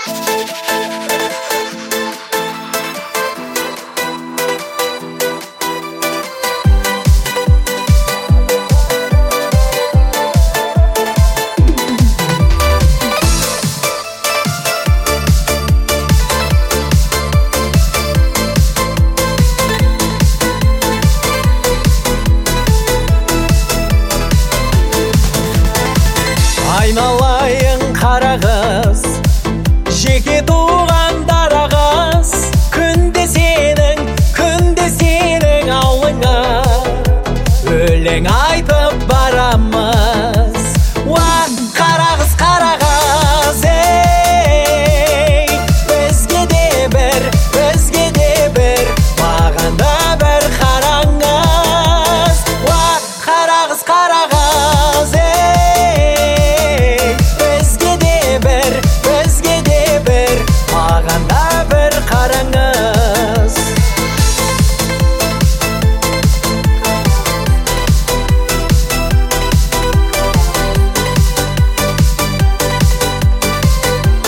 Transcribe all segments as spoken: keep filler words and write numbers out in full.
Айналайын қара қыз, жеке туғандар ағыз, күнде сенің, күнде сенің аулыңа өлең айтып барамыз. Уа, қара қыз, қара қыз, ей, бізге де бір, бізге де бір, маған да бір қараңыз. Уа, қара қыз, қара қыз, ей,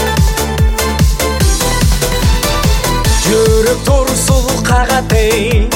жүріп тұр сұлу қағатей,